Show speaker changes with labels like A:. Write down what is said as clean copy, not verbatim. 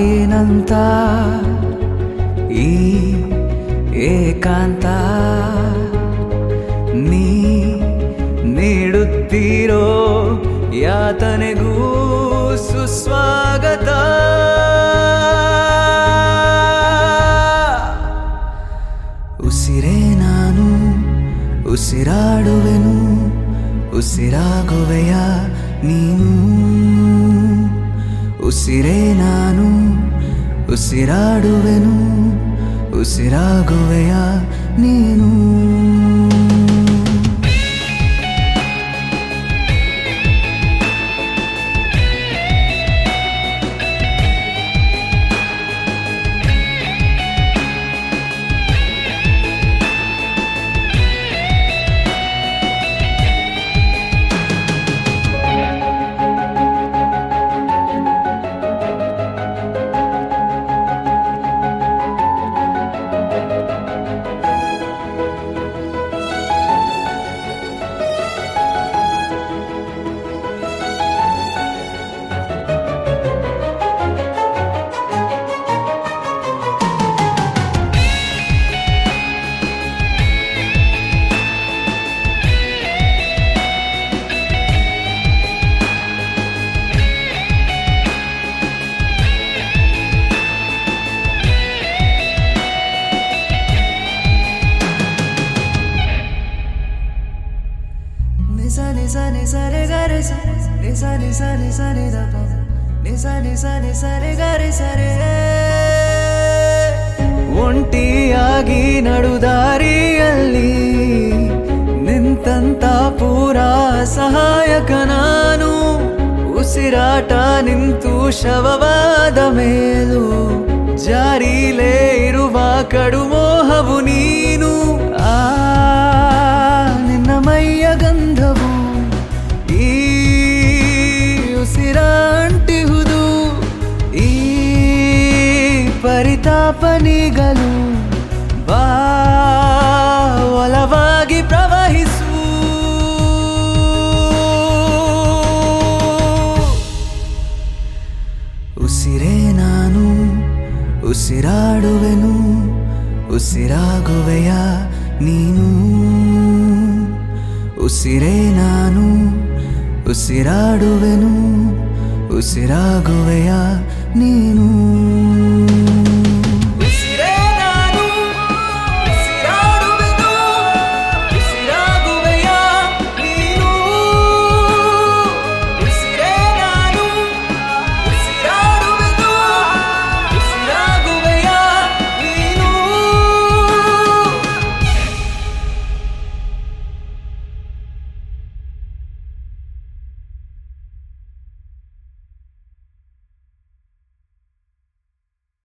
A: ಏನಂತ ಈ ಏಕಾಂತ ನೀ ನೀಡುತ್ತೀರೋ ಯಾತನೆಗೂ ಸುಸ್ವಾಗತ. ಉಸಿರೇ ನಾನು ಉಸಿರಾಡುವೆನು, ಉಸಿರಾಗುವೆಯ ನೀನು. ಉಸಿರೇ ನಾನು ಉಸಿರಾಡುವೆನು, ಉಸಿರಾಗುವೆಯ ನೀನು. ಒಂಟಿಯಾಗಿ ನಡುದಾರಿಯಲ್ಲಿ ನಿಂತಂತ ಪೂರಾ ಸಹಾಯಕ ನಾನು. ಉಸಿರಾಟ ನಿಂತು ಶವವಾದ ಮೇಲೂ ಜಾರಿಲೇ ಇರುವ ಕಡುಮೋಹವು ನೀನು. ನಿನ್ನ ಮೈಯ ಗಂಧವು ಈ ಉಸಿರಾಂಟಿಹುದು. ಈ ಪರಿತಾಪನಿಗಳು ಬಾ ಒಲವಾಗಿ ಪ್ರವಹಿಸು. ಉಸಿರೇ ನಾನು ಉಸಿರಾಡುವೆನು, ಉಸಿರಾಗುವೆಯ ನೀನು. ಉಸಿರೇ ನಾನು ಉಸಿರಾಡುವೆನು, ಉಸಿರಾಗುವೆಯ ನೀನು.